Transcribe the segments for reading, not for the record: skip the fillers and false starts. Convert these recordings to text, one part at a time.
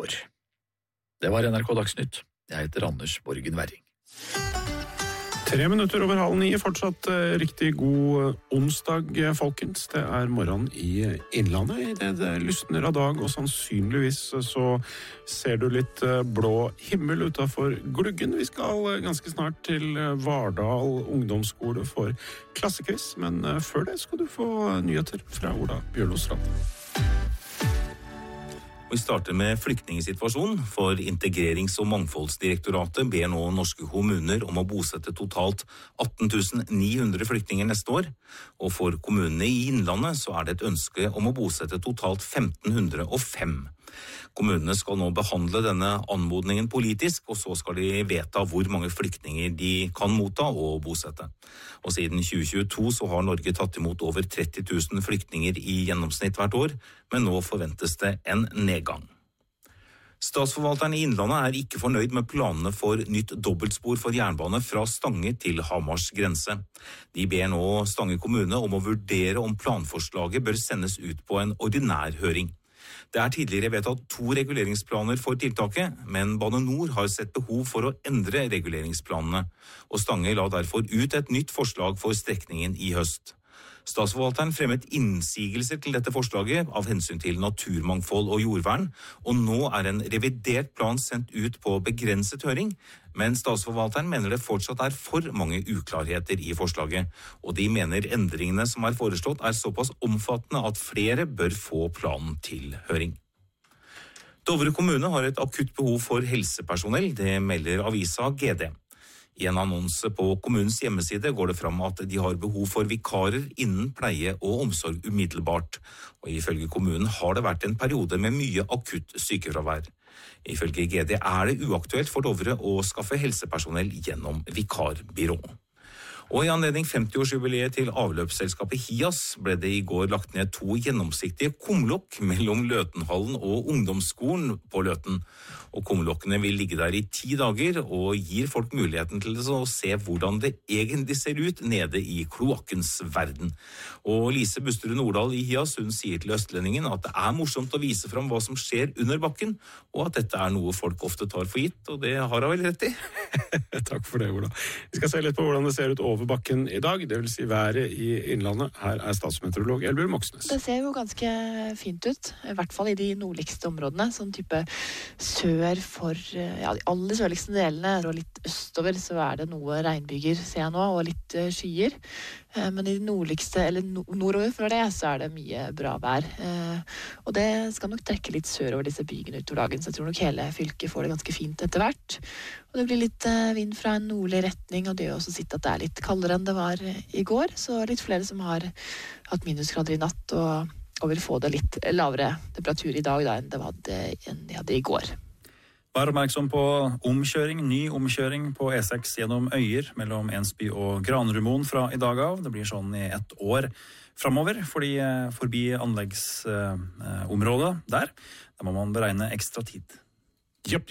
år. Det var NRK Dagsnytt. Jeg heter Anders Borgen Werring. 8:03, fortsatt riktig god onsdag, folkens. Det er morgen i Innlandet. Det lysner av dag, og sannsynligvis så ser du litt blå himmel utenfor gluggen. Vi skal ganske snart til Vardal ungdomsskole for klassekviss, men før det skal du få nyheter fra Ola Bjørlostrand. Vi starter med flyktningsituasjonen, for Integrerings- og mangfoldsdirektoratet ber nå norske kommuner om å bosette totalt 18.900 flyktninger neste år, og for kommunene i Innlandet så er det et ønske om å bosette totalt 1505. Kommunene skal nå behandle denne anmodningen politisk, og så skal de vedta hvor mange flyktninger de kan motta og bosette. Og siden 2022 så har Norge tatt imot over 30 000 flyktninger i gjennomsnitt hvert år, men nå forventes det en nedgang. Statsforvalteren i Innlandet er ikke fornøyd med planene for nytt dobbeltspor for jernbane fra Stange til Hamars grense. De ber nå Stange kommune om å vurdere om planforslaget bør sendes ut på en ordinær høring. Det er tidligere vedtatt 2 reguleringsplaner for tiltaket, men Bane Nor har sett behov for å endre reguleringsplanene, og Stange la derfor ut et nytt forslag for strekningen i høst. Statsforvalteren fremmet innsigelser til dette forslaget av hensyn til naturmangfold og jordvern, og nå er en revidert plan sendt ut på begrenset høring, men statsforvalteren mener det fortsatt er for mange uklarheter i forslaget, og de mener endringene som er foreslått er såpass omfattende at flere bør få planen til høring. Dovre kommune har et akutt behov for helsepersonell, det melder avisa GD. I en annonse på kommunens hjemmeside går det fram at de har behov for vikarer innen pleie og omsorg umiddelbart, og ifølge kommunen har det vært en periode med mye akutt sykefravær. Ifølge GD er det uaktuelt for Dovre å skaffe helsepersonell gjennom vikarbyrå. Og i anledning 50-årsjubileet til avløpsselskapet Hias ble det i går lagt ned 2 gjennomsiktige kumlokk mellom Løtenhallen og ungdomsskolen på Løten. Og kumlokkene vil ligge der i 10 dager og gir folk muligheten til å se hvordan det egentlig ser ut nede i kloakkens verden. Og Lise Busterud Nordal i Hias, hun sier til Østlendingen at det er morsomt å vise fram hva som skjer under bakken, og at dette er noe folk ofte tar for gitt, og det har hun vel rett i. Takk for det, Ola. Vi skal se litt på hvordan det ser ut over bakken i dag, det vil si været i Innlandet. Her er statsmeteorolog Elbjørn Moxnes. Det ser jo ganske fint ut, i hvert fall i de nordligste områdene, sånn type sør for de aller sørligste delene, og litt østover så er det noe regnbyger, ser jeg nå, og litt skyer. Men i de nordligste, eller nordover for det, så er det mye bra vær. Og det skal nok trekke litt sørover disse bygene utover dagen, så jeg tror nok hele fylket får det ganske fint etter hvert. Og det blir litt vind fra en nordlig retning, og det gjør også sitt at det er litt kaldere enn det var i går, så litt flere som har hatt minusgrader i natt, og vil få det litt lavere temperatur i dag da, enn de hadde i går. Vær oppmerksom på ny omkjøring på E6 gjennom Øyer mellom Ensby og Granrudmoen fra i dag av. Det blir sånn i 1 år fremover, forbi anleggsområdet der. Da må man beregne ekstra tid. Jepp.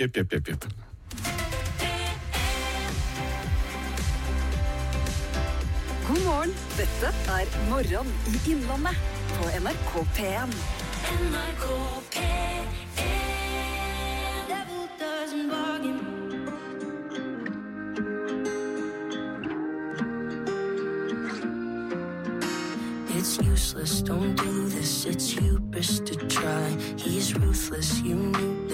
God morgen, dette er Morgen i Innlandet på NRK P1. NRK P1. Devil doesn't bargain. It's useless, don't do this, it's hubris to try. He's ruthless, you knew